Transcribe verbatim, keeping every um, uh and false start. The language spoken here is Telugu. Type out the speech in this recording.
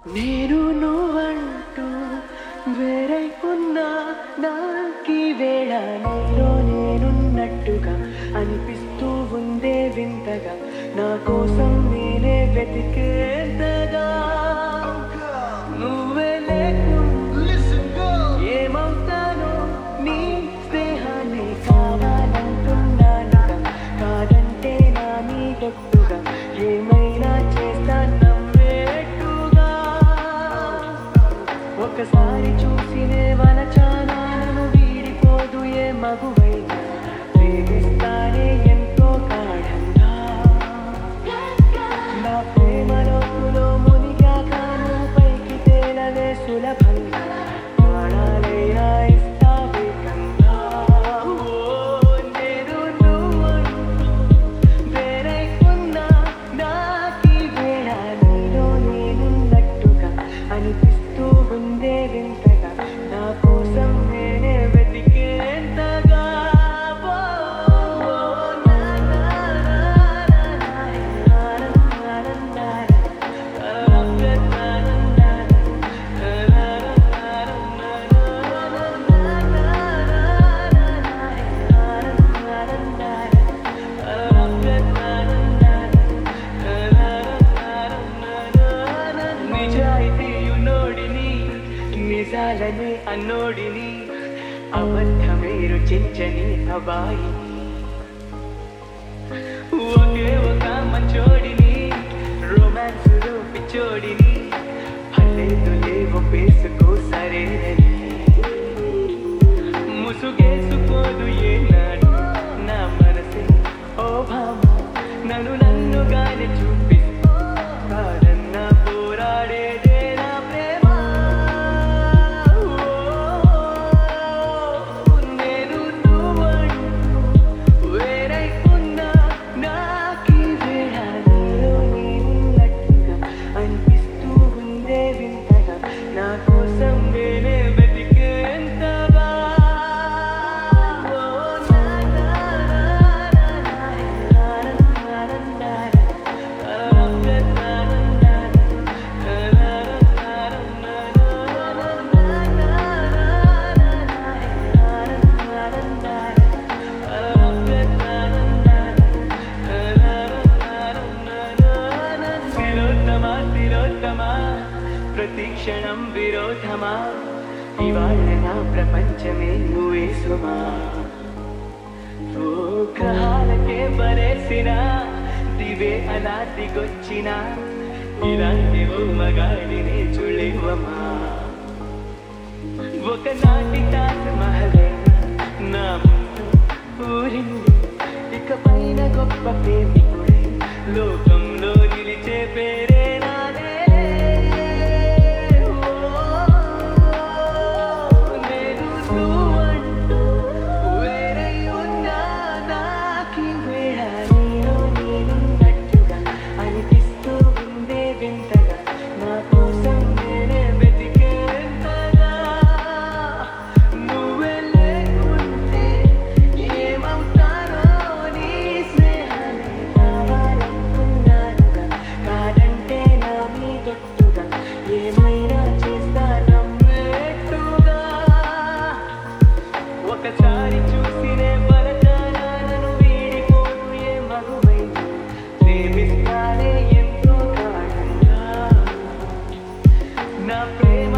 నేను నువ్వంటూ వేరైకున్నా నాకీ వేళ నీలో నేనున్నట్టుగా అనిపిస్తూ ఉందే వింతగా నా కోసం నేనే వెతికేంతగా నువ్వే లేకుండా ఏమవుతానో నీ స్నేహాన్ని కావాలంటున్నానుగా కాదంటే నా నీ గట్టుగా ఏమైనా చేస్తాను నమ్మేట్టుగా ఒకసారి చూసినే వలచానా నన్ను వీడిపోదు ఏ మగువైనా ప్రేమిస్తానే ఎంతో గాఢంగా నా ప్రేమలోతులో మునిగాక నువ్వు పైకి తేలవే సులభంగా ప్రాణాలైనా ఇస్తా వేగంగా ఓ నేను నువ్వంటూ వేరైకున్నా నాకీ వేళ నీలో నేనున్నట్టుగా అనిపిస్తూ ఉందే వింతగా నా కోసం నేనే వెతికేంతగా ఓ నా నా నిజాయితీయునోడిని నిజాలని అన్నోడిని అబద్ధమేరు చెంచని అబాయిని ఒకే ఒక మంచోడిని రొమాన్సులో పిచ్చోడిని పల్లెతులే ఒప్పేసుకో సరేనని ముసుగేసుకోదు ఏనాడు నా మనసే ఓ భామ నన్ను నన్నుగానే చూపిస్తూ కాదన్న పోరాడేదే నా ప్రేమ ఓ నేను నువ్వంటూ వేరైకున్నా నాకీ వేళ నీలో నేనున్నట్టుగా అనిపిస్తూ ఉందే వింతగా నా కోసం నేనే వెతికేంతగా ఓ నా నా తిలోత్తమా తిలోత్తమా ప్రతి క్షణం విరోధమా ఇవాళ నా ప్రపంచమే నువ్వే సుమా ఓ గ్రహాలకే బరేసిన దివే అలా దిగొచ్చిన ఇలాంటి ఓ మగాడినే చూడలేవమ్మా ఒకనాటి తాజ్ మహలైన నా ముందు ఊరింది ఇక పైన గొప్ప ప్రేమికుడే లోకంలో నిలిచే పేరే నాదే ఓ నేను నువ్వంటూ వేరై ఉన్నా నాకీ వేళ నీలో నేనున్నట్టుగా అనిపిస్తూ ఉందే వింతగా నా కోసం నేనే వెతికేంతగా నువ్వే లేకుంటే ఏమవుతానో నీ స్నేహాన్ని కావాలనుకున్నానుగా కాదంటే నా మీ గట్టుగా ఏమైనా చేస్తా నమ్మేట్టుగా ఒకసారి చూసినే వలచానా నన్ను వీడిపోదు ఏ మగువైనా ప్రేమిస్తానే ఎంతో గాఢంగా నా ప్రేమ